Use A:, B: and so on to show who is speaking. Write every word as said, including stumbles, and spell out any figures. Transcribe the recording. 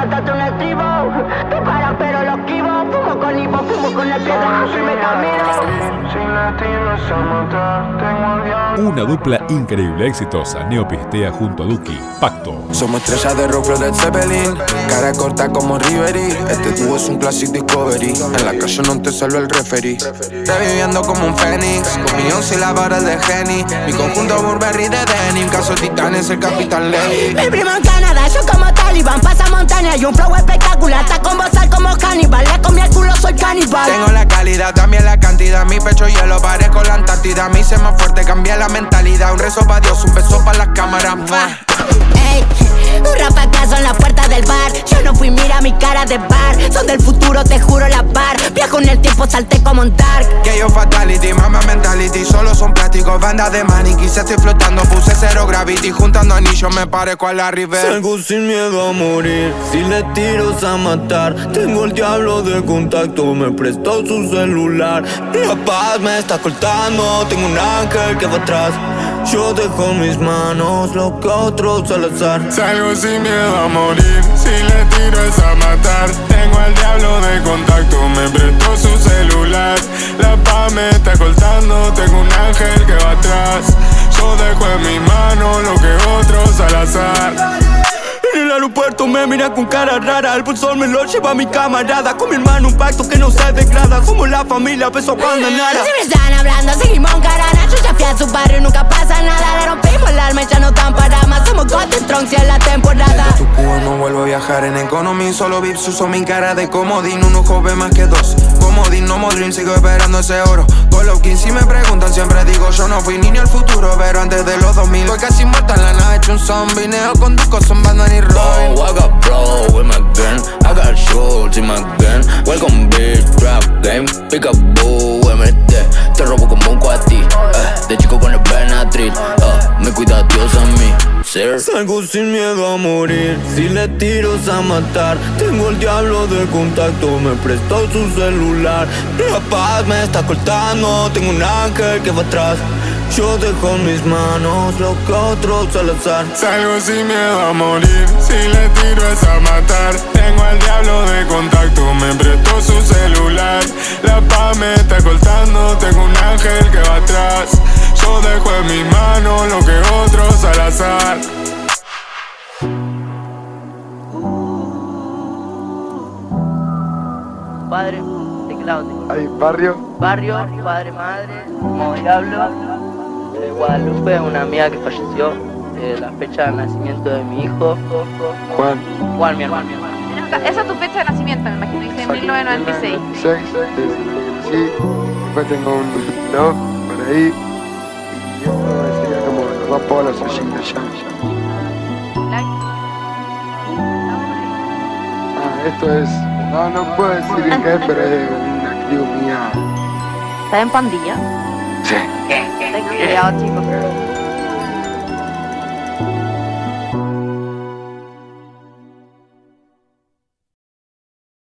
A: gastarte un estribo. Te paran pero lo esquivo. Fumo con hipo, fumo con el piedrazo y me camino.
B: Sin latinos a matar, tengo el diablo.
C: Una dupla increíble, exitosa. Neo pistea junto a Duki. Pacto.
D: Somos estrellas de rock, flow de Zeppelin. Cara corta como Ribery. Este dúo es un classic discovery. En la calle no te salva el referee. Reviviendo como un fénix. Con millones y la vara de Geni. Mi conjunto Burberry de denim. Caso Titán es el Capitán Ley.
A: Mi primo en Canadá, yo como Talibán. Pasa montaña y un flow espectacular. Está con bozal como Hannibal. Le comí el culo, soy caníbal.
D: Tengo la calidad, también la cantidad. Mi pecho hielo, parezco la Antártida. Mi sé más fuerte, cambié la mentalidad. Un rezo pa' Dios, un beso pa' las cámaras.
A: Ey, un rapacazo en la puerta del bar. Yo no fui, mira mi cara de bar. Son del futuro, te juro la bar. Viajo en el tiempo, salté como un dark.
D: Que yo fatality, mama mentality. Solo son plásticos, bandas de maniquí. Se estoy flotando, puse cero gravity. Juntando anillos, me parezco a la River.
E: Salgo sin miedo a morir, si le tiros a matar. Tengo el diablo de contacto, me prestó su celular. La paz me está cortando, tengo un ángel que va atrás. Yo dejo mis manos, lo que otros al azar.
B: Salgo sin miedo a morir, si le tiro es a matar. Tengo al diablo de contacto, me prestó su celular. La paz me está cortando, tengo un ángel que va atrás. Yo dejo en mi mano lo que otros al azar.
E: En el aeropuerto me mira con cara rara. El pulsor me lo lleva mi camarada. Con mi hermano un pacto que no se degrada. Somos la familia, peso cuando nada.
A: Si me están hablando, seguimos en carana. Yo ya fui a su barrio y nunca pasa nada. Le rompimos el alma y ya no están para más. Somos Golden Strong si es la temporada.
D: Desde tu cubo no vuelvo a viajar en economy. Solo vips uso mi cara de comodín. Un ojo ve más que dos. Comodín, no modrin, sigo esperando ese oro. Golovkin, si me preguntan siempre digo yo no fui niño al futuro, pero antes de los dos mil. Voy casi muerta en la nave, hecho un zombie. Neo con Duco, son Batman y Robin.
E: Oh, I got bro with my gun. I got shots in my gun. Welcome bitch, trap game. Pick up boo, M T. Te robo como un cuati. Eh, de chico con el Benadryl. Eh, me cuida Dios a mí. Salgo sin miedo a morir, si le tiros a matar. Tengo el diablo de contacto, me prestó su celular. La paz me está cortando, tengo un ángel que va atrás. Yo dejo en mis manos lo que otros al azar.
B: Salgo sin miedo a morir, si le tiro es a matar. Tengo al diablo de contacto, me prestó su celular. La paz me está cortando, tengo un ángel que va atrás. Yo dejo en mi mano lo que otros al azar.
F: Padre, teclado, teclado.
G: Ahí, barrio.
F: Barrio, padre, madre, como diablo. Eh, Guadalupe, una amiga que falleció. Eh, la fecha de nacimiento de mi hijo.
G: Juan.
F: Juan, mi hermano.
H: Esa es tu fecha de nacimiento, me imagino, dice mil novecientos noventa y seis.
G: seis, sí. Después tengo un no por ahí. Y esto sería como los dos polos allí allá. Ah, esto es. No, no puedo decir bien qué es, pero es de una crew mía.
H: ¿Estás en pandilla?
G: Sí.
H: Ten cuidado, chicos.